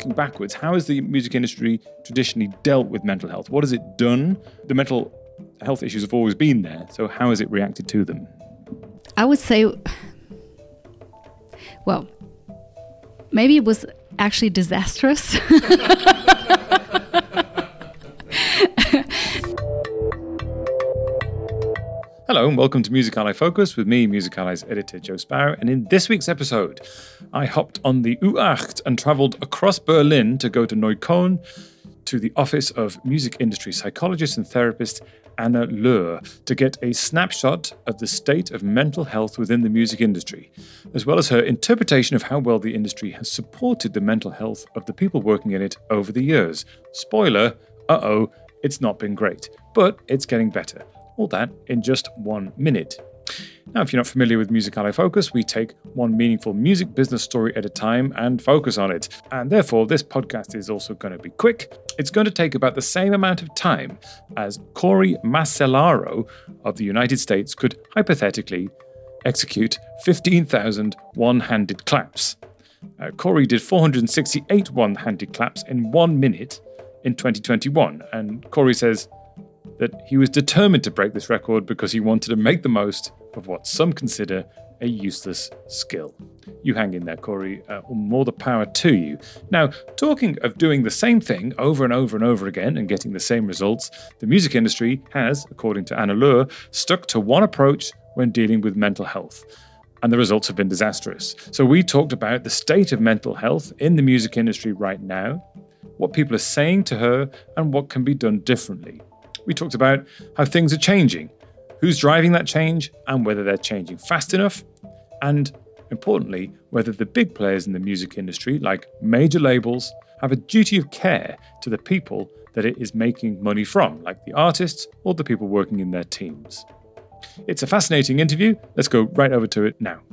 looking backwards, how has the music industry traditionally dealt with mental health? What has it done? The mental health issues have always been there, so how has it reacted to them? I would say, well, maybe it was actually disastrous. Hello and welcome to Music Ally Focus with me, Music Ally's editor Joe Sparrow. And in this week's episode, I hopped on the U8 and travelled across Berlin to go to Neukölln to the office of music industry psychologist and therapist Anna Löhr to get a snapshot of the state of mental health within the music industry, as well as her interpretation of how well the industry has supported the mental health of the people working in it over the years. Spoiler, it's not been great, but it's getting better. All that in just 1 minute. Now, if you're not familiar with Music Ally Focus, we take one meaningful music business story at a time and focus on it. And therefore, this podcast is also going to be quick. It's going to take about the same amount of time as Cory Macellaro of the United States could hypothetically execute 15,000 one-handed claps. Cory did 468 one-handed claps in 1 minute in 2021. And Cory says that he was determined to break this record because he wanted to make the most of what some consider a useless skill. You hang in there, Cory. More the power to you. Now, talking of doing the same thing over and over and over again and getting the same results, the music industry has, according to Anna Löhr, stuck to one approach when dealing with mental health. And the results have been disastrous. So we talked about the state of mental health in the music industry right now, what people are saying to her, and what can be done differently. We talked about how things are changing, who's driving that change, and whether they're changing fast enough, and importantly, whether the big players in the music industry, like major labels, have a duty of care to the people that it is making money from, like the artists or the people working in their teams. It's a fascinating interview. Let's go right over to it now.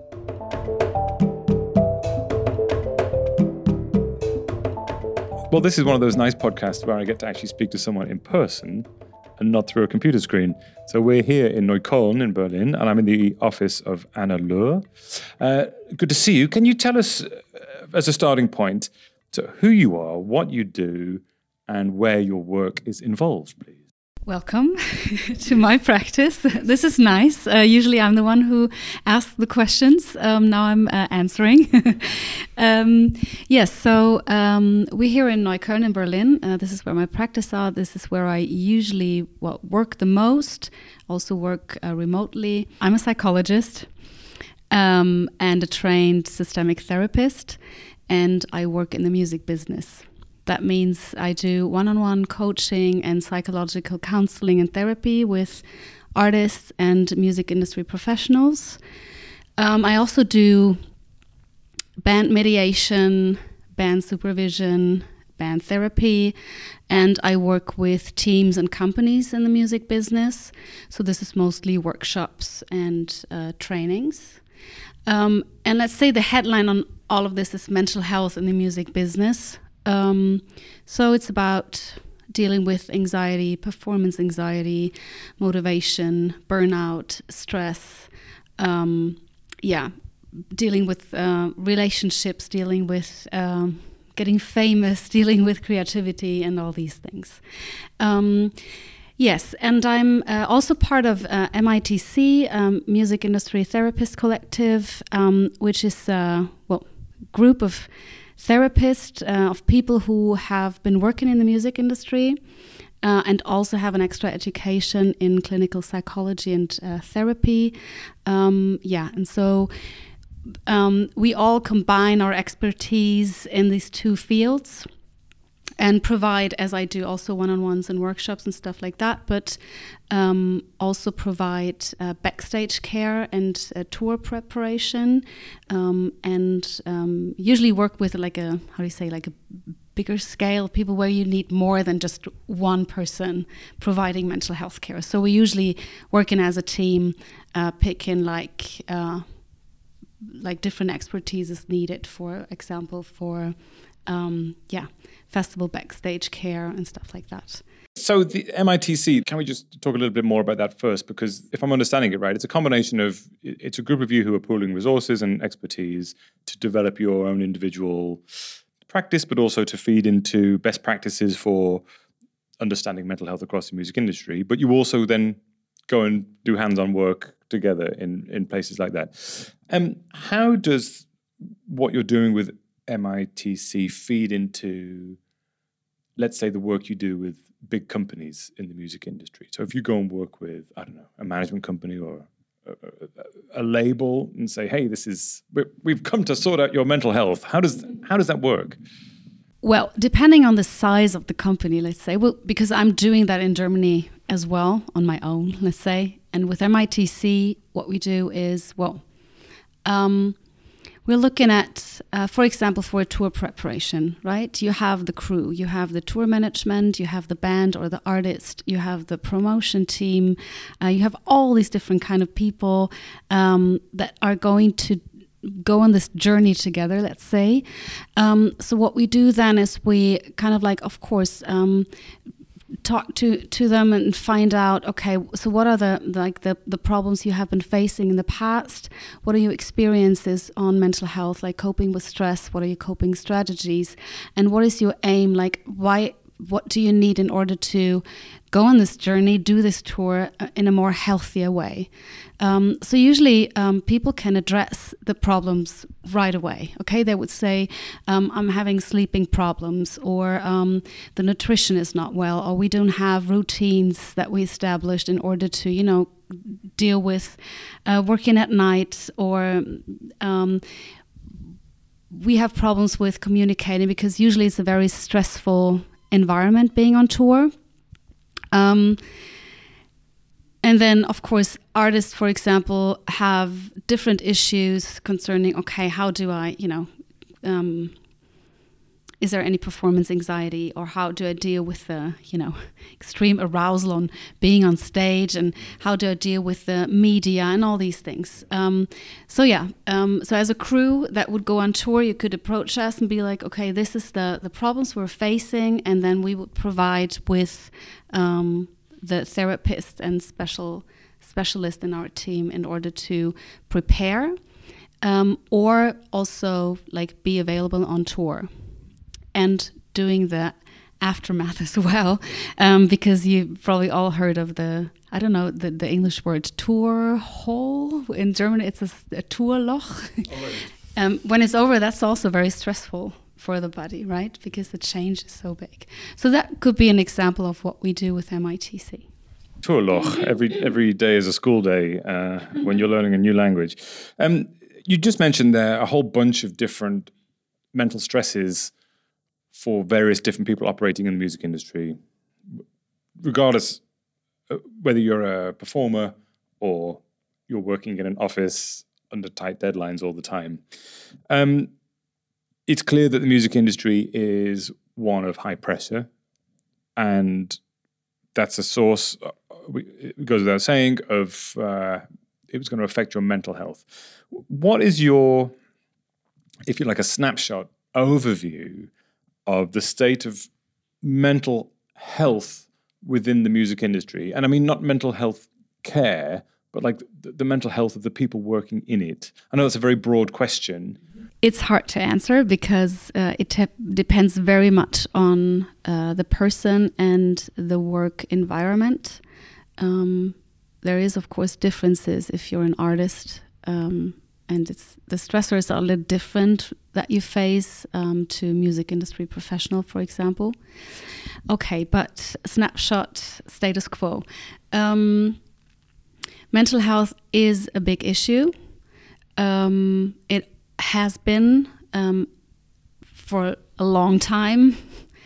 Well, this is one of those nice podcasts where I get to actually speak to someone in person and not through a computer screen. So we're here in Neukölln in Berlin, and I'm in the office of Anna Löhr. Good to see you. Can you tell us, as a starting point, who you are, what you do, and where your work is involved, please? Welcome to my practice. This is nice. Usually I'm the one who asks the questions. Now I'm answering. Yes, so we're here in Neukölln in Berlin. This is where my practice are. This is where I usually work the most, also work remotely. I'm a psychologist and a trained systemic therapist, and I work in the music business. That means I do one-on-one coaching and psychological counseling and therapy with artists and music industry professionals. I also do band mediation, band supervision, band therapy, and I work with teams and companies in the music business. So this is mostly workshops and trainings. And let's say the headline on all of this is mental health in the music business. So it's about dealing with anxiety, performance anxiety, motivation, burnout, stress, dealing with relationships, dealing with getting famous, dealing with creativity and all these things. Yes, and I'm also part of MITC, Music Industry Therapist Collective, which is a group of therapists, of people who have been working in the music industry and also have an extra education in clinical psychology and therapy. And so we all combine our expertise in these two fields and provide, as I do, also one-on-ones and workshops and stuff like that, but also provide backstage care and tour preparation, and usually work with like a bigger scale of people where you need more than just one person providing mental health care. So we usually working as a team, picking like different expertise is needed, for example, for festival backstage care and stuff like that. So the MITC, can we just talk a little bit more about that first? Because if I'm understanding it right, it's a combination of, it's a group of you who are pooling resources and expertise to develop your own individual practice, but also to feed into best practices for understanding mental health across the music industry. But you also then go and do hands-on work together in places like that. How does what you're doing with MITC feed into, let's say, the work you do with big companies in the music industry? So if you go and work with, I don't know, a management company or a label and say, hey, we've come to sort out your mental health. How does that work? Well, depending on the size of the company, let's say, well, because I'm doing that in Germany as well on my own, let's say. And with MITC, what we do is, we're looking at, for example, for a tour preparation, right? You have the crew, you have the tour management, you have the band or the artist, you have the promotion team, you have all these different kind of people that are going to go on this journey together, let's say. So what we do then is we kind of like, of course, talk to them and find out, okay, so what are the problems you have been facing in the past? What are your experiences on mental health, like coping with stress? What are your coping strategies? And what is your aim? Like, what do you need in order to go on this journey, do this tour in a more healthier way? So usually people can address the problems right away. Okay, they would say, I'm having sleeping problems, or the nutrition is not well, or we don't have routines that we established in order to, deal with working at night, or we have problems with communicating because usually it's a very stressful environment being on tour. And then, of course, artists, for example, have different issues concerning, okay, how do I, is there any performance anxiety, or how do I deal with the, extreme arousal on being on stage, and how do I deal with the media and all these things. So as a crew that would go on tour, you could approach us and be like, okay, this is the problems we're facing, and then we would provide with the therapist and specialist in our team in order to prepare, or also like be available on tour and doing the aftermath as well, because you probably all heard of the English word tour hole. In German it's a Tourloch. When it's over, that's also very stressful for the body, right? Because the change is so big. So that could be an example of what we do with MITC. Tourloch. Every day is a school day when you're learning a new language. You just mentioned there a whole bunch of different mental stresses for various different people operating in the music industry, regardless whether you're a performer or you're working in an office under tight deadlines all the time. It's clear that the music industry is one of high pressure, and that's a source, it goes without saying, of it was going to affect your mental health. What is your, if you like, a snapshot overview of the state of mental health within the music industry? And I mean, not mental health care, but like the mental health of the people working in it. I know that's a very broad question. It's hard to answer because it depends very much on the person and the work environment. There is, of course, differences if you're an artist, and the stressors are a little different that you face to music industry professional, for example. Okay, but snapshot status quo. Mental health is a big issue. It has been for a long time.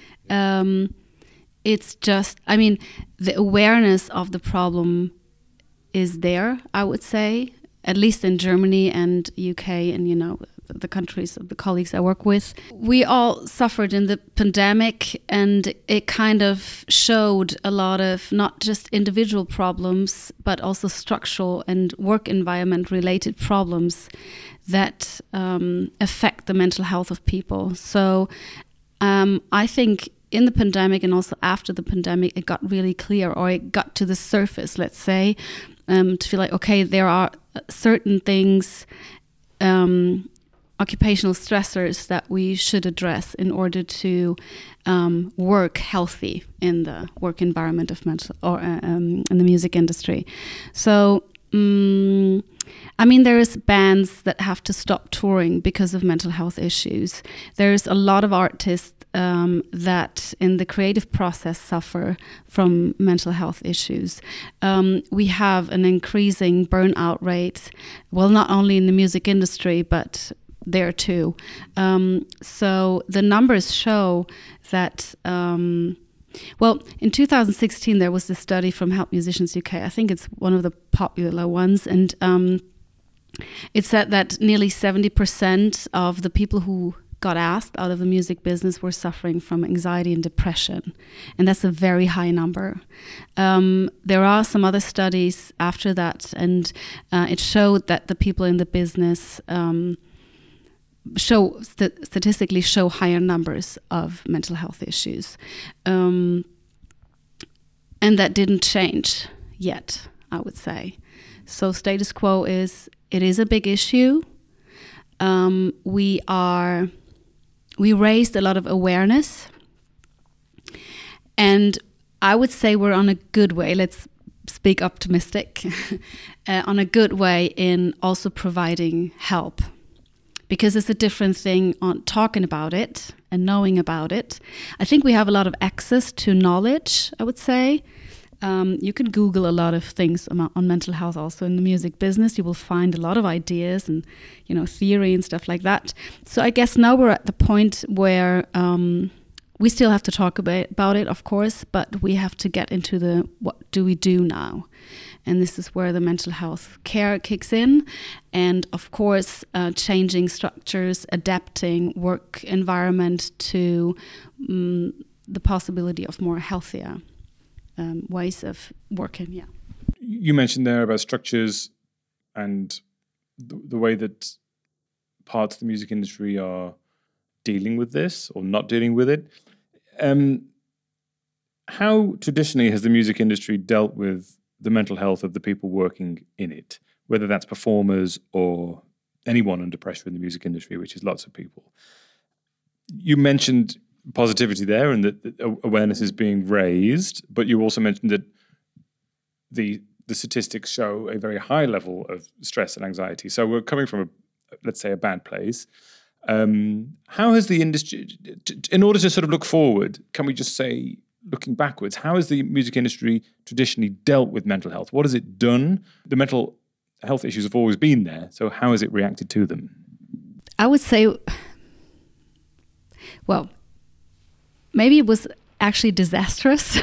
It's just, the awareness of the problem is there, I would say, at least in Germany and UK and, the countries of the colleagues I work with. We all suffered in the pandemic, and it kind of showed a lot of not just individual problems, but also structural and work environment related problems that affect the mental health of people. So I think in the pandemic and also after the pandemic, it got really clear, or it got to the surface, let's say, to feel like, okay, there are certain things occupational stressors that we should address in order to work healthy in the work environment of in the music industry. So, there's bands that have to stop touring because of mental health issues. There's a lot of artists that in the creative process suffer from mental health issues. We have an increasing burnout rate, well, not only in the music industry, but there too. So the numbers show that, in 2016, there was this study from Help Musicians UK. I think it's one of the popular ones. And it said that nearly 70% of the people who got asked out of the music business were suffering from anxiety and depression. And that's a very high number. There are some other studies after that, and it showed that the people in the business statistically show higher numbers of mental health issues. And that didn't change yet, I would say. So status quo is a big issue. We raised a lot of awareness, and I would say we're on a good way. Let's speak optimistic, on a good way in also providing help, because it's a different thing on talking about it and knowing about it. I think we have a lot of access to knowledge, I would say. You can Google a lot of things on mental health also in the music business. You will find a lot of ideas and, theory and stuff like that. So I guess now we're at the point where we still have to talk about it, of course, but we have to get into what do we do now? And this is where the mental health care kicks in. And of course, changing structures, adapting work environment to the possibility of more healthier ways of working, yeah. You mentioned there about structures and the way that parts of the music industry are dealing with this or not dealing with it. How traditionally has the music industry dealt with the mental health of the people working in it, whether that's performers or anyone under pressure in the music industry, which is lots of people? You mentioned positivity there and that awareness is being raised, but you also mentioned that the statistics show a very high level of stress and anxiety. So we're coming from let's say a bad place. How has the industry, in order to sort of look forward, can we just say, looking backwards, how has the music industry traditionally dealt with mental health? What has it done? The mental health issues have always been there, so how has it reacted to them? I would say, well, maybe it was actually disastrous.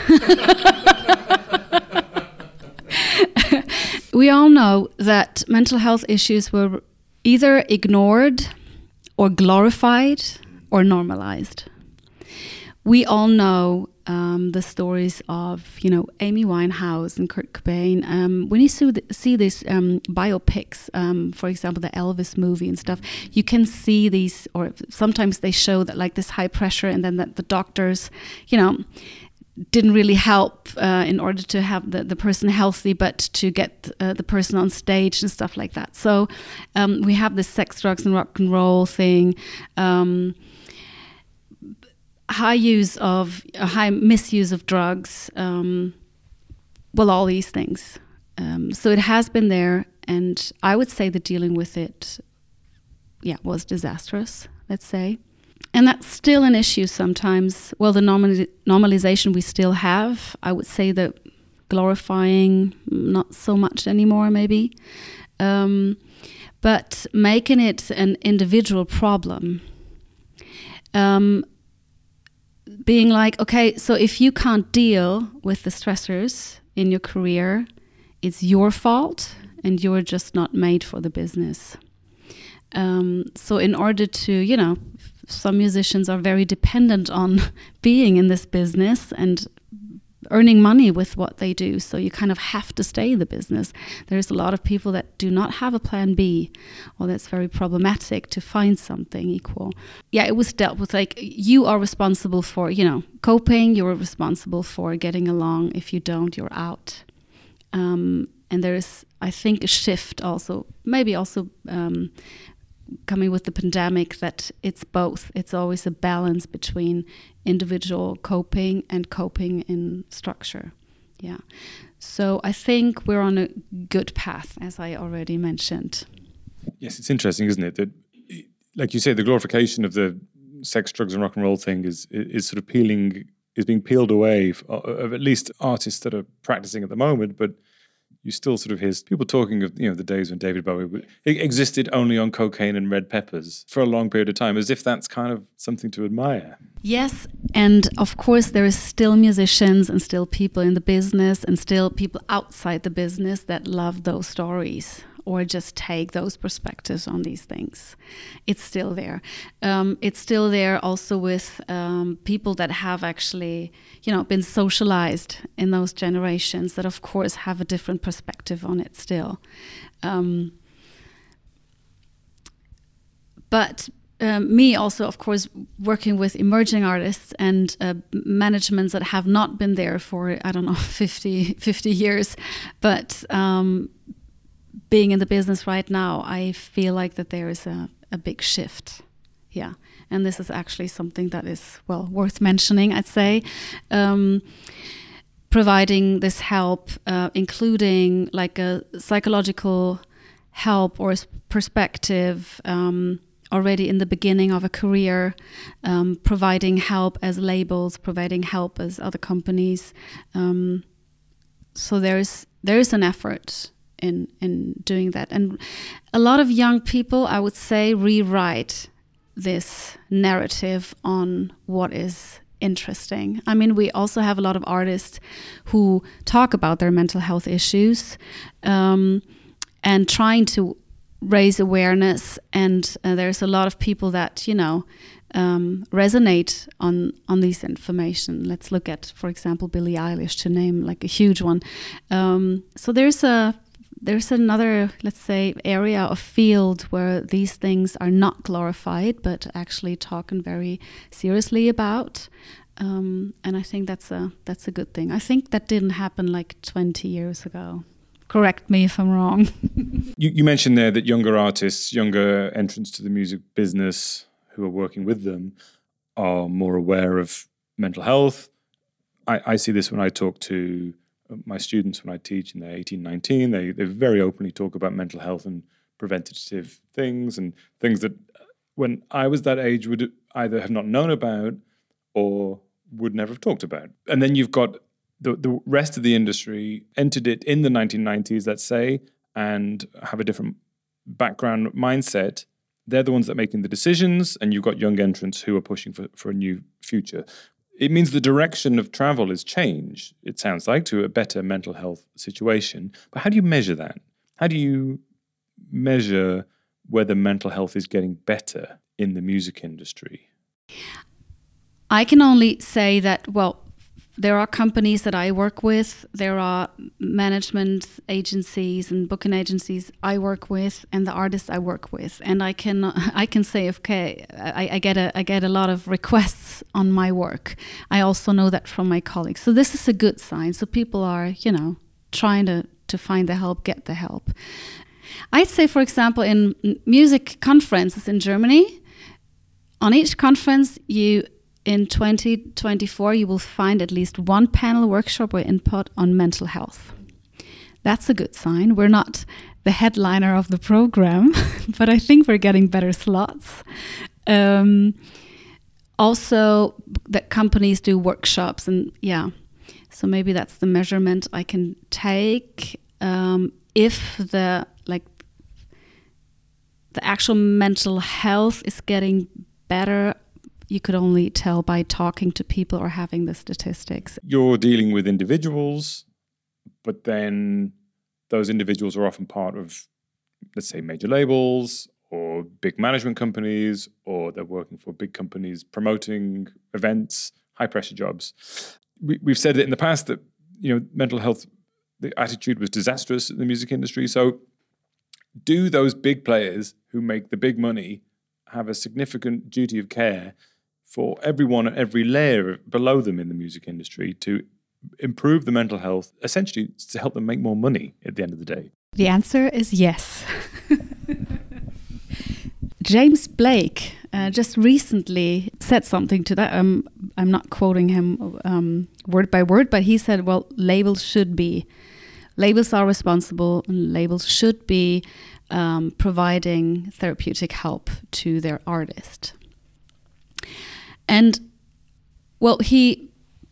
We all know that mental health issues were either ignored or glorified or normalized. We all know the stories of, Amy Winehouse and Kurt Cobain. When you see these biopics, for example, the Elvis movie and stuff, you can see these, or sometimes they show that like this high pressure, and then that the doctors, didn't really help in order to have the person healthy, but to get the person on stage and stuff like that. So we have this sex, drugs, and rock and roll thing. High misuse of drugs, all these things. So it has been there, and I would say that dealing with it, was disastrous, let's say. And that's still an issue sometimes. Well, the normalization we still have, I would say that glorifying, not so much anymore, maybe. But making it an individual problem. Being like, okay, so if you can't deal with the stressors in your career, it's your fault and you're just not made for the business. So in order to, some musicians are very dependent on being in this business and earning money with what they do. So you kind of have to stay in the business. There's a lot of people that do not have a plan B, or that's very problematic to find something equal. Yeah, it was dealt with like, you are responsible for, coping. You're responsible for getting along. If you don't, you're out. And there's, I think, a shift also, maybe also coming with the pandemic, that it's both. It's always a balance between individual coping and coping in structure. Yeah. So I think we're on a good path, as I already mentioned. Yes, it's interesting, isn't it? That, like you say, the glorification of the sex, drugs, and rock and roll thing is sort of being peeled away of at least artists that are practicing at the moment. But you still sort of hear people talking of, the days when David Bowie existed only on cocaine and red peppers for a long period of time, as if that's kind of something to admire. Yes, and of course there is still musicians and still people in the business and still people outside the business that love those stories or just take those perspectives on these things. It's still there. It's still there also with people that have actually, been socialized in those generations that, of course, have a different perspective on it still. But me also, of course, working with emerging artists and managements that have not been there for, 50 years, but being in the business right now, I feel like that there is a big shift. Yeah. And this is actually something that is, worth mentioning, I'd say. Providing this help, including like a psychological help or perspective already in the beginning of a career, providing help as labels, providing help as other companies. So there is an effort in doing that. And a lot of young people, I would say, rewrite this narrative on what is interesting. I mean, we also have a lot of artists who talk about their mental health issues and trying to raise awareness. And there's a lot of people that, resonate on this information. Let's look at, for example, Billie Eilish, to name like a huge one. So there's another, let's say, area of field where these things are not glorified, but actually talking very seriously about. And I think that's a good thing. I think that didn't happen like 20 years ago. Correct me if I'm wrong. You mentioned there that younger artists, younger entrants to the music business who are working with them are more aware of mental health. I see this when I talk to my students, when I teach, and they're 18, 19, they very openly talk about mental health and preventative things and things that when I was that age would either have not known about or would never have talked about. And then you've got the rest of the industry entered it in the 1990s, let's say, and have a different background mindset. They're the ones that are making the decisions, and you've got young entrants who are pushing for a new future. It means the direction of travel is changed, it sounds like, to a better mental health situation. But how do you measure that? How do you measure whether mental health is getting better in the music industry? I can only say that, there are companies that I work with, there are management agencies and booking agencies I work with, and the artists I work with, and I can say, okay, I get a lot of requests on my work. I also know that from my colleagues, so this is a good sign. So people are, trying to find the help, get the help. I'd say, for example, in music conferences in Germany, on each conference in 2024, you will find at least one panel, workshop, or input on mental health. That's a good sign. We're not the headliner of the program, but I think we're getting better slots. Also, that companies do workshops, and so maybe that's the measurement I can take. If the actual mental health is getting better, you could only tell by talking to people or having the statistics. You're dealing with individuals, but then those individuals are often part of, let's say, major labels or big management companies, or they're working for big companies promoting events, high-pressure jobs. We've said it in the past that, mental health, the attitude was disastrous in the music industry. So do those big players who make the big money have a significant duty of care for everyone at every layer below them in the music industry to improve the mental health, essentially to help them make more money at the end of the day? The answer is yes. James Blake just recently said something to that. I'm not quoting him word by word, but he said, well, labels are responsible, and labels should be providing therapeutic help to their artist. And well, he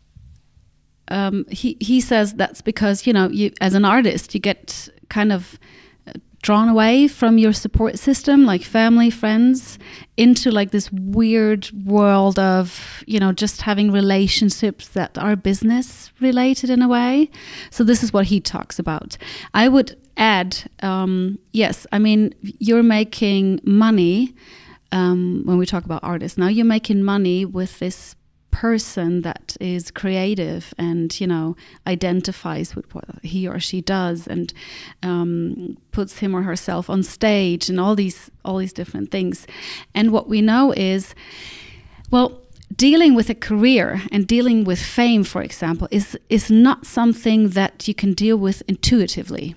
says that's because, you as an artist, you get kind of drawn away from your support system, like family, friends, into like this weird world of, just having relationships that are business related in a way. So this is what he talks about. I would add, yes, I mean, you're making money when we talk about artists. Now you're making money with this person that is creative and identifies with what he or she does, and puts him or herself on stage, and all these different things. And what we know is, well, dealing with a career and dealing with fame, for example, is not something that you can deal with intuitively.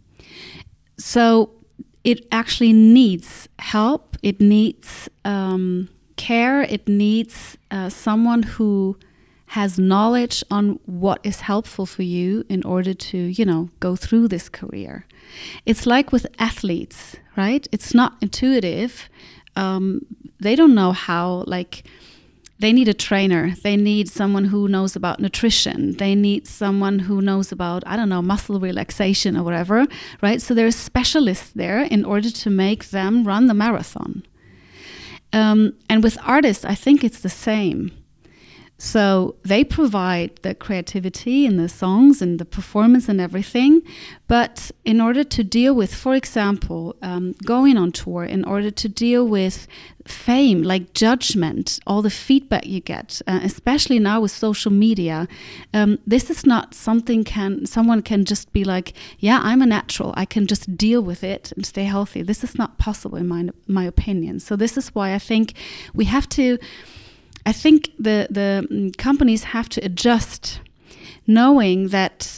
So it actually needs help. It needs care. It needs someone who has knowledge on what is helpful for you in order to, go through this career. It's like with athletes, right? It's not intuitive. They don't know how, they need a trainer. They need someone who knows about nutrition. They need someone who knows about, muscle relaxation or whatever, right? So there's specialists there in order to make them run the marathon. And with artists, I think it's the same. So they provide the creativity and the songs and the performance and everything. But in order to deal with, for example, going on tour, in order to deal with fame, like judgment, all the feedback you get, especially now with social media, this is not something someone can just be like, yeah, I'm a natural, I can just deal with it and stay healthy. This is not possible in my opinion. So this is why I think we have to, the companies have to adjust, knowing that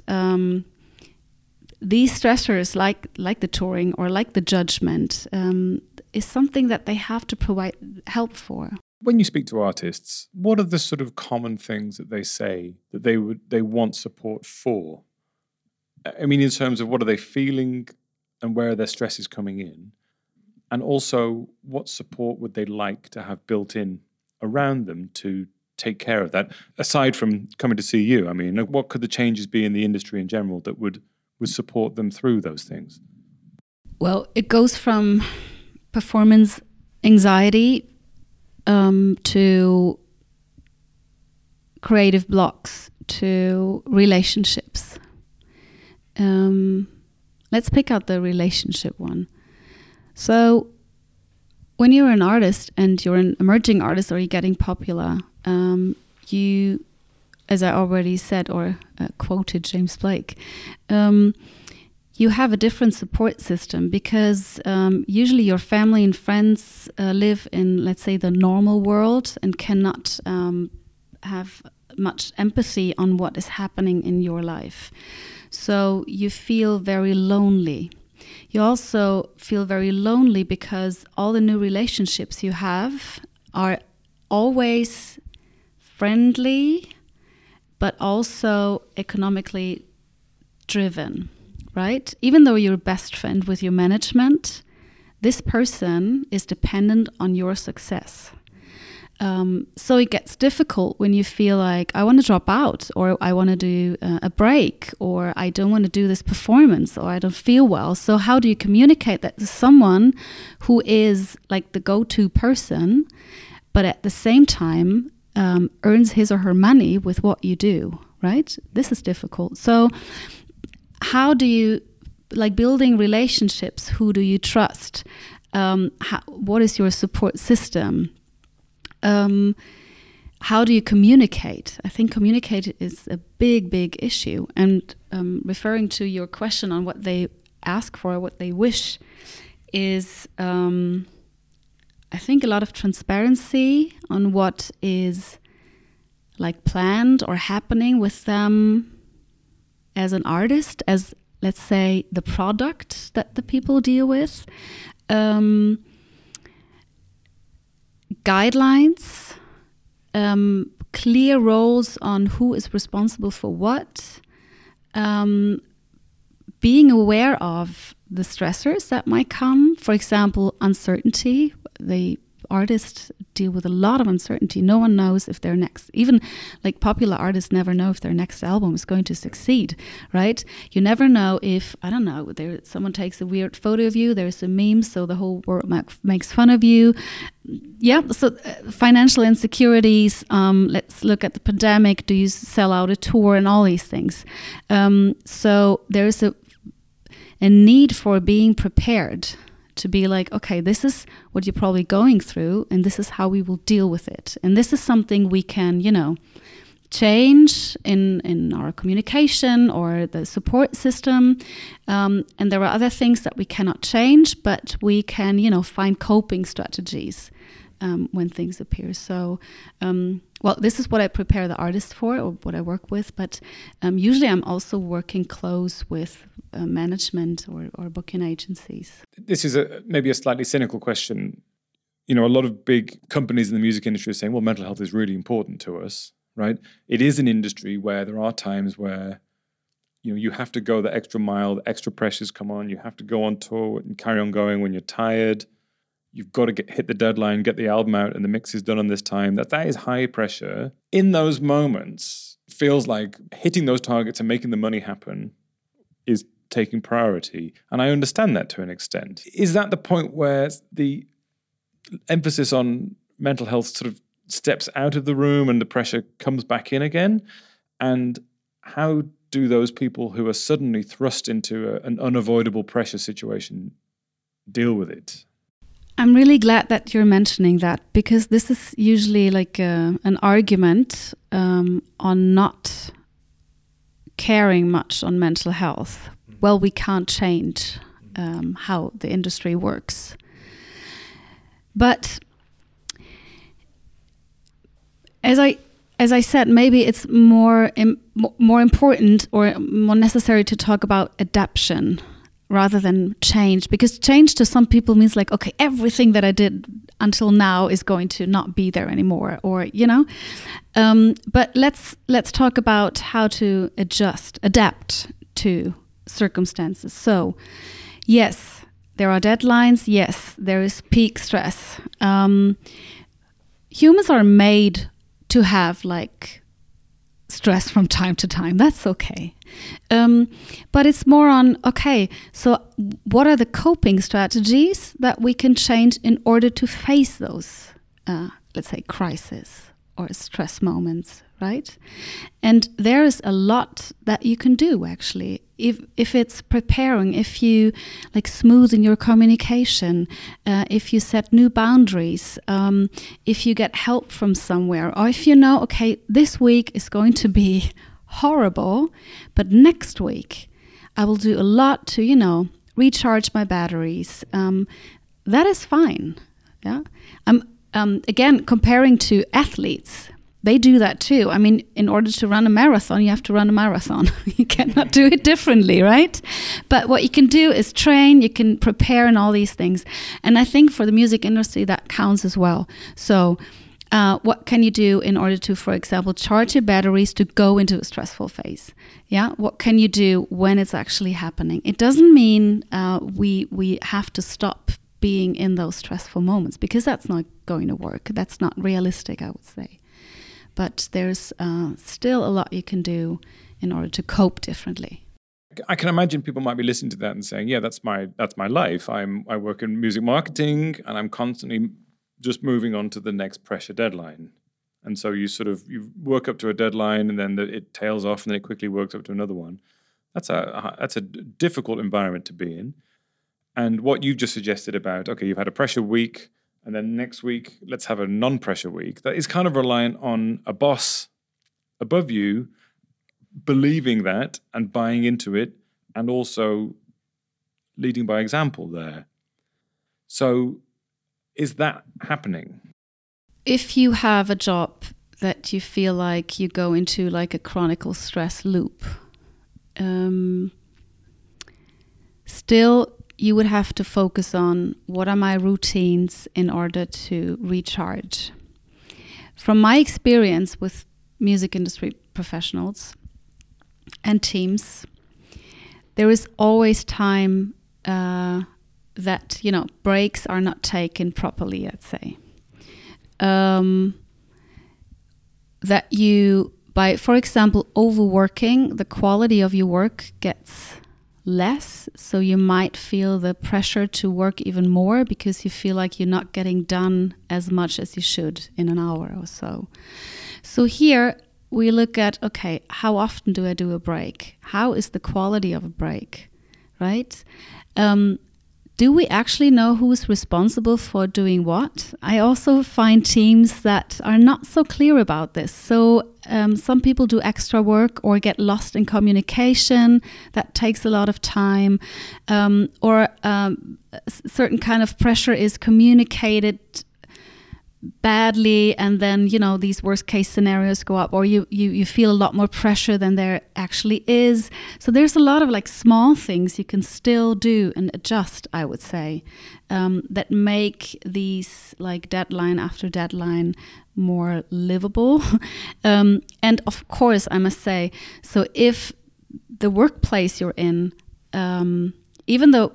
these stressors, like the touring or like the judgment, is something that they have to provide help for. When you speak to artists, what are the sort of common things that they say that they want support for? I mean, in terms of what are they feeling and where their stress is coming in, and also what support would they like to have built in around them to take care of that, aside from coming to see you? I mean, what could the changes be in the industry in general that would support them through those things? Well, it goes from performance anxiety to creative blocks to relationships. Let's pick out the relationship one. So when you're an artist and you're an emerging artist or you're getting popular, you, as I already said or quoted James Blake, you have a different support system because usually your family and friends live in, let's say, the normal world and cannot have much empathy on what is happening in your life. So you feel very lonely. You also feel very lonely because all the new relationships you have are always friendly, but also economically driven, right? Even though you're best friend with your management, this person is dependent on your success. So it gets difficult when you feel like, I want to drop out, or I want to do a break, or I don't want to do this performance, or I don't feel well. So how do you communicate that to someone who is like the go-to person, but at the same time earns his or her money with what you do, right? This is difficult. So how do you, like building relationships, who do you trust? What is your support system? How do you communicate? I think communicate is a big issue. And referring to your question on what they ask for, what they wish, is I think a lot of transparency on what is like planned or happening with them as an artist, as, let's say, the product that the people deal with. guidelines, clear roles on who is responsible for what, being aware of the stressors that might come. For example, uncertainty. The artists deal with a lot of uncertainty. No one knows if their next, even like popular artists never know if their next album is going to succeed, right? You never know if, I don't know, someone takes a weird photo of you, there's a meme, so the whole world makes fun of you. Yeah, so financial insecurities, let's look at the pandemic, do you sell out a tour and all these things. So there's a need for being prepared to be like, okay, this is what you're probably going through, and this is how we will deal with it. And this is something we can, change in our communication or the support system. And there are other things that we cannot change, but we can, find coping strategies when things appear. So, this is what I prepare the artist for, or what I work with. But usually I'm also working close with management or booking agencies. This is maybe a slightly cynical question. A lot of big companies in the music industry are saying, well, mental health is really important to us, right? It is an industry where there are times where, you have to go the extra mile, the extra pressures come on, you have to go on tour and carry on going when you're tired. You've got to hit the deadline, get the album out, and the mix is done on this time. That is high pressure. In those moments, it feels like hitting those targets and making the money happen is taking priority. And I understand that to an extent. Is that the point where the emphasis on mental health sort of steps out of the room and the pressure comes back in again? And how do those people who are suddenly thrust into an unavoidable pressure situation deal with it? I'm really glad that you're mentioning that, because this is usually like an argument on not caring much on mental health. Well, we can't change how the industry works. But as I said, maybe it's more important or more necessary to talk about adaptation rather than change, because change to some people means like, okay, everything that I did until now is going to not be there anymore, or but let's talk about how to adapt to circumstances. So yes, there are deadlines. Yes, there is peak stress. Humans are made to have like stress from time to time. That's okay. But it's more on, okay, so what are the coping strategies that we can change in order to face those, let's say, crises or stress moments, right? And there is a lot that you can do, actually. If it's preparing, if you like smoothen your communication, if you set new boundaries, if you get help from somewhere, or if okay, this week is going to be horrible, but next week I will do a lot to, recharge my batteries. That is fine. Yeah. Again, comparing to athletes, they do that too. I mean, in order to run a marathon, you have to run a marathon. You cannot do it differently, right? But what you can do is train, you can prepare and all these things. And I think for the music industry, that counts as well. So what can you do in order to, for example, charge your batteries to go into a stressful phase? Yeah. What can you do when it's actually happening? It doesn't mean we have to stop being in those stressful moments, because that's not going to work. That's not realistic, I would say. But there's still a lot you can do in order to cope differently. I can imagine people might be listening to that and saying, "Yeah, that's my life. I work in music marketing, and I'm constantly just moving on to the next pressure deadline." And so you work up to a deadline, and then it tails off, and then it quickly works up to another one. That's a difficult environment to be in. And what you've just suggested about, okay, you've had a pressure week, and then next week, let's have a non-pressure week. That is kind of reliant on a boss above you believing that and buying into it, and also leading by example there. So is that happening? If you have a job that you feel like you go into like a chronic stress loop, still you would have to focus on what are my routines in order to recharge. From my experience with music industry professionals and teams, there is always time that, breaks are not taken properly, let's say. That you, by, for example, overworking, the quality of your work gets less. So you might feel the pressure to work even more because you feel like you're not getting done as much as you should in an hour or so. So here we look at, okay, how often do I do a break? How is the quality of a break, right? Do we actually know who's responsible for doing what? I also find teams that are not so clear about this. So some people do extra work or get lost in communication. That takes a lot of time. Or certain kind of pressure is communicated badly, and then these worst case scenarios go up, or you feel a lot more pressure than there actually is. So there's a lot of small things you can still do and adjust, I would say, that make these deadline after deadline more livable. And of course, I must say, so if the workplace you're in, even though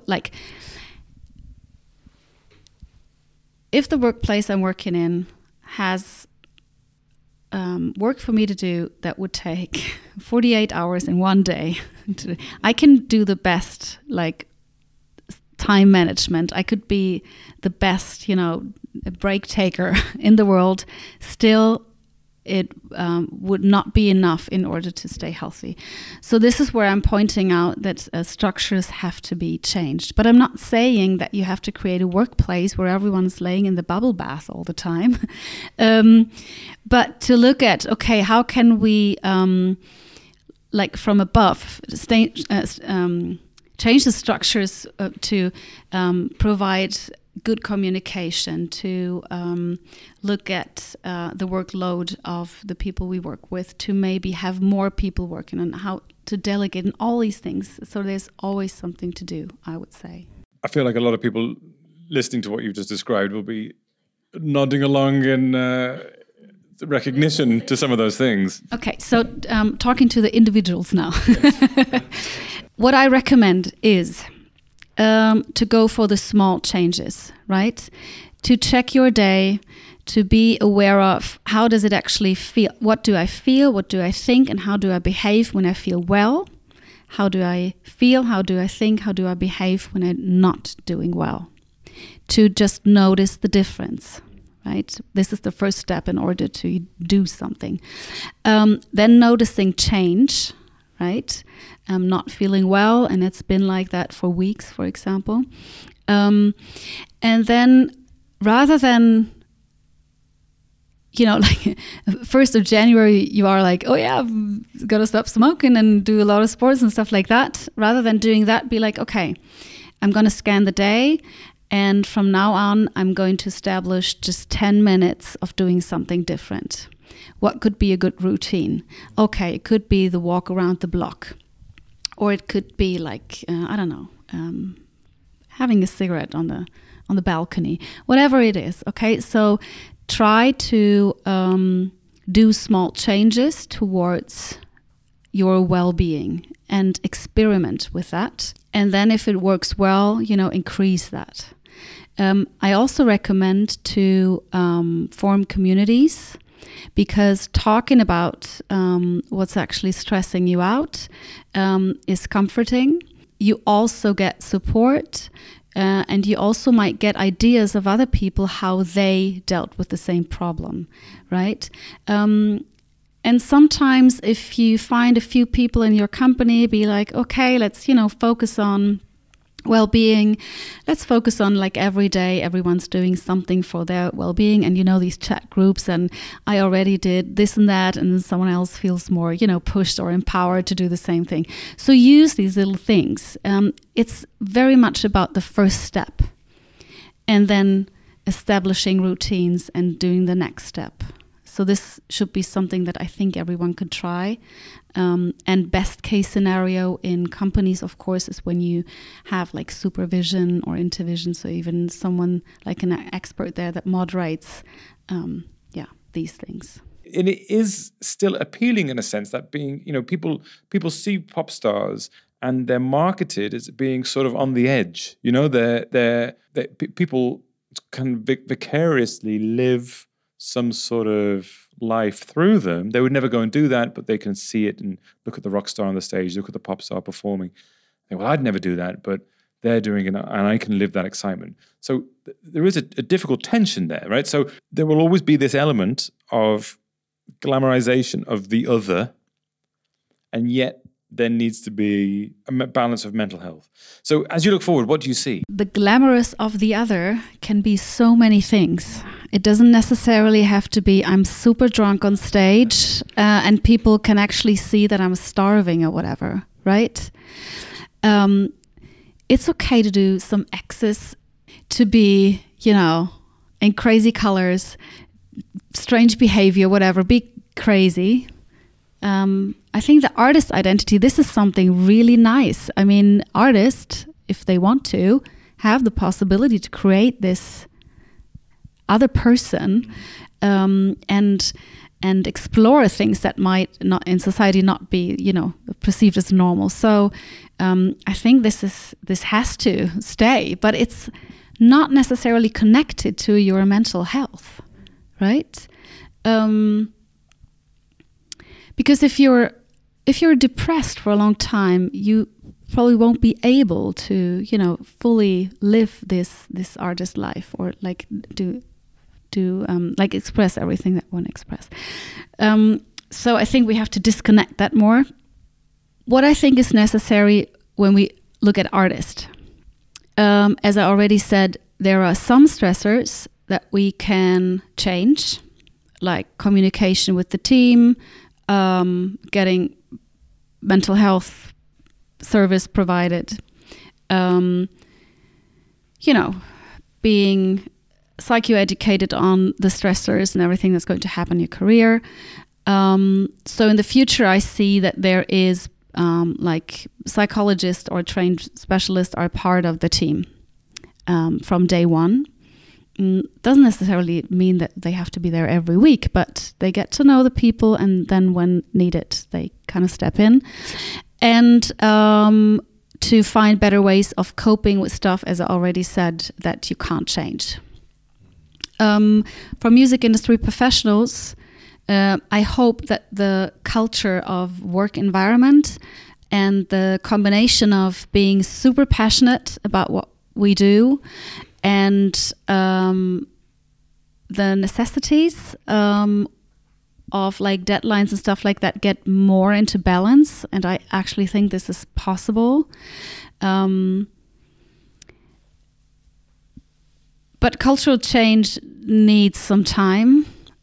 if the workplace I'm working in has work for me to do that would take 48 hours in one day, I can do the best time management. I could be the best, break taker in the world. Still, it would not be enough in order to stay healthy. So this is where I'm pointing out that structures have to be changed. But I'm not saying that you have to create a workplace where everyone's laying in the bubble bath all the time. But to look at, okay, how can we, from above, change the structures to provide good communication, to look at the workload of the people we work with, to maybe have more people working on how to delegate and all these things. So there's always something to do, I would say. I feel like a lot of people listening to what you've just described will be nodding along in recognition to some of those things. Okay, so talking to the individuals now. Yes. What I recommend is to go for the small changes, right? To check your day, to be aware of how does it actually feel? What do I feel? What do I think? And how do I behave when I feel well? How do I feel? How do I think? How do I behave when I'm not doing well? To just notice the difference, right? This is the first step in order to do something. Then noticing change, right? I'm not feeling well, and it's been like that for weeks, for example. And then rather than, 1st of January, you are like, oh yeah, I've got to stop smoking and do a lot of sports and stuff like that. Rather than doing that, be like, okay, I'm going to scan the day. And from now on, I'm going to establish just 10 minutes of doing something different. What could be a good routine? Okay, it could be the walk around the block. Or it could be having a cigarette on the balcony. Whatever it is, okay? So try to do small changes towards your well-being and experiment with that. And then if it works well, increase that. I also recommend to form communities, because talking about what's actually stressing you out is comforting. You also get support, and you also might get ideas of other people, how they dealt with the same problem, right? And sometimes if you find a few people in your company, be like, okay, let's, focus on well-being. Let's focus on every day everyone's doing something for their well-being, and these chat groups, and I already did this and that, and then someone else feels more pushed or empowered to do the same thing. So use these little things. It's very much about the first step, and then establishing routines and doing the next step. So this should be something that I think everyone could try. And best case scenario in companies, of course, is when you have like supervision or intervision. So even someone like an expert there that moderates, these things. And it is still appealing in a sense that being, people see pop stars and they're marketed as being sort of on the edge. People can vicariously live some sort of life through them. They would never go and do that, but they can see it and look at the rock star on the stage, look at the pop star performing. Well, I'd never do that, but they're doing it and I can live that excitement. So there is a difficult tension there, right? So there will always be this element of glamorization of the other, and yet there needs to be a balance of mental health. So as you look forward, what do you see? The glamorous of the other can be so many things. It doesn't necessarily have to be I'm super drunk on stage and people can actually see that I'm starving or whatever, right? It's okay to do some excess, to be, in crazy colors, strange behavior, whatever, be crazy. I think the artist identity, this is something really nice. I mean, artists, if they want to, have the possibility to create this other person and explore things that might not in society not be, perceived as normal. So I think this has to stay, but it's not necessarily connected to your mental health, right? Because if you're depressed for a long time, you probably won't be able to, fully live this artist life or like do express everything that one express. So I think we have to disconnect that more. What I think is necessary when we look at artists, as I already said, there are some stressors that we can change, like communication with the team, getting mental health service provided, being psychoeducated on the stressors and everything that's going to happen in your career. So in the future, I see that there is like psychologists or trained specialists are part of the team from day one. Doesn't necessarily mean that they have to be there every week, but they get to know the people, and then when needed, they kind of step in. And to find better ways of coping with stuff, as I already said, that you can't change. For music industry professionals, I hope that the culture of work environment and the combination of being super passionate about what we do and the necessities of like deadlines and stuff like that get more into balance. And I actually think this is possible. But cultural change needs some time.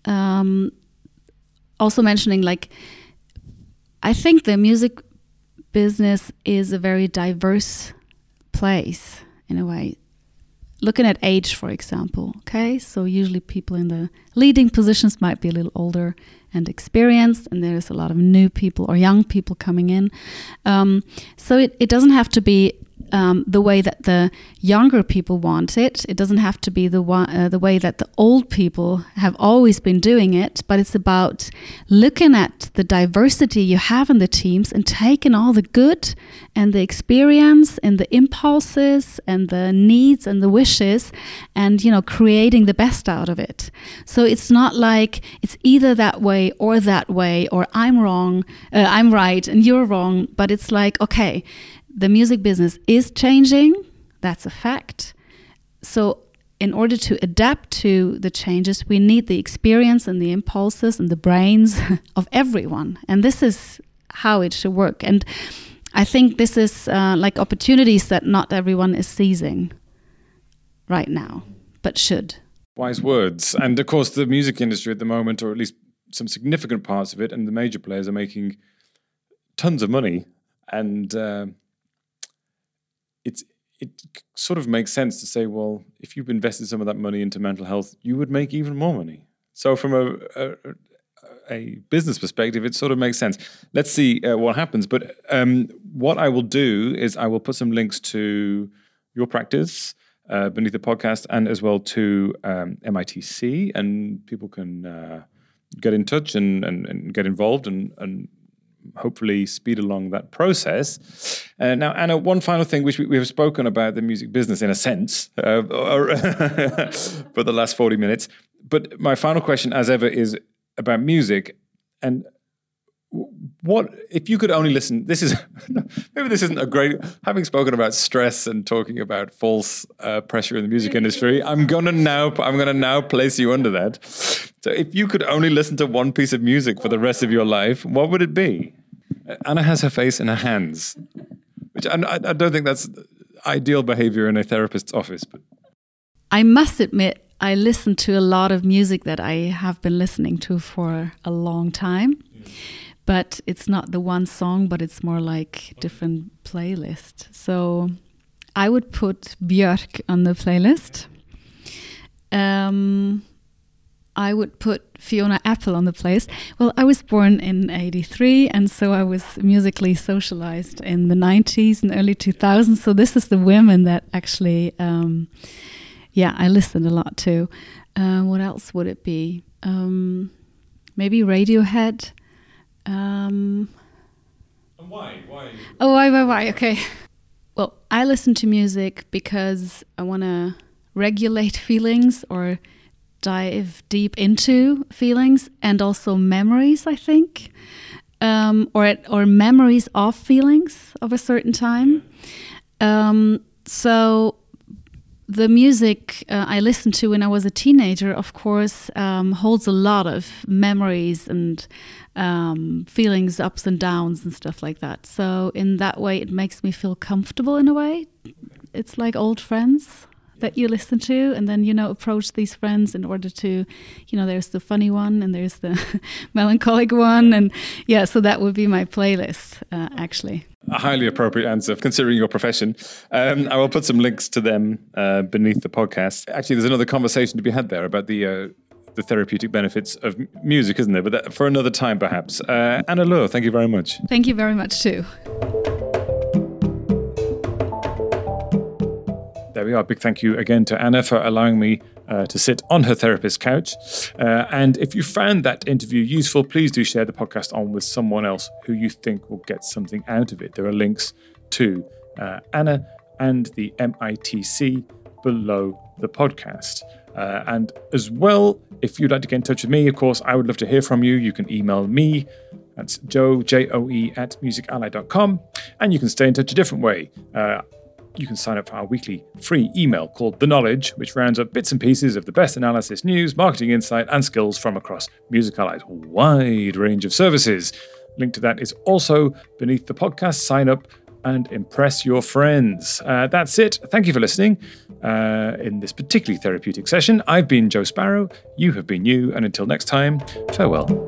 Also mentioning, like, I think the music business is a very diverse place in a way. Looking at age, for example, okay? So usually people in the leading positions might be a little older and experienced, and there's a lot of new people or young people coming in. So it doesn't have to be the way that the younger people want it. It doesn't have to be the way that the old people have always been doing it, but it's about looking at the diversity you have in the teams and taking all the good and the experience and the impulses and the needs and the wishes and, creating the best out of it. So it's not like it's either that way or I'm wrong, I'm right and you're wrong, but it's like, okay, the music business is changing, that's a fact. So in order to adapt to the changes, we need the experience and the impulses and the brains of everyone. And this is how it should work. And I think this is like opportunities that not everyone is seizing right now, but should. Wise words. And of course, the music industry at the moment, or at least some significant parts of it, and the major players are making tons of money. And it sort of makes sense to say, well, if you've invested some of that money into mental health, you would make even more money. So from a business perspective, it sort of makes sense. Let's see what happens. But what I will do is I will put some links to your practice beneath the podcast, and as well to MITC, and people can get in touch and get involved and hopefully speed along that process. Now, Anna, one final thing, which we have spoken about the music business in a sense for the last 40 minutes. But my final question, as ever, is about music. And what if you could only listen? This is maybe this isn't a great. Having spoken about stress and talking about false pressure in the music industry, I'm gonna now place you under that. So, if you could only listen to one piece of music for the rest of your life, what would it be? Anna has her face in her hands, which I don't think that's ideal behavior in a therapist's office. But I must admit, I listen to a lot of music that I have been listening to for a long time. But it's not the one song, but it's more like different playlist. So I would put Björk on the playlist. I would put Fiona Apple on the playlist. Well, I was born in 83, and so I was musically socialized in the 90s and early 2000s. So this is the women that actually, I listened a lot to. What else would it be? Maybe Radiohead. And why? Oh, why? Okay. Well, I listen to music because I want to regulate feelings or dive deep into feelings, and also memories, I think, or memories of feelings of a certain time. So the music I listened to when I was a teenager, of course, holds a lot of memories and feelings, ups and downs and stuff like that. So in that way, it makes me feel comfortable in a way. It's like old friends that you listen to, and then, approach these friends in order to, there's the funny one and there's the melancholic one. And so that would be my playlist, actually. A highly appropriate answer, considering your profession. I will put some links to them beneath the podcast. Actually, there's another conversation to be had there about the therapeutic benefits of music, isn't there? But that, for another time, perhaps. Anna Lööf, thank you very much. Thank you very much, too. There we are. Big thank you again to Anna for allowing me to sit on her therapist's couch. And if you found that interview useful, please do share the podcast on with someone else who you think will get something out of it. There are links to Anna and the MITC below the podcast. And as well, if you'd like to get in touch with me, of course, I would love to hear from you. You can email me. That's Joe, Joe, @musically.com. And you can stay in touch a different way. You can sign up for our weekly free email called The Knowledge, which rounds up bits and pieces of the best analysis, news, marketing insight, and skills from across Music Ally's wide range of services. Link to that is also beneath the podcast. Sign up and impress your friends. That's it. Thank you for listening in this particularly therapeutic session. I've been Joe Sparrow. You have been you. And until next time, farewell.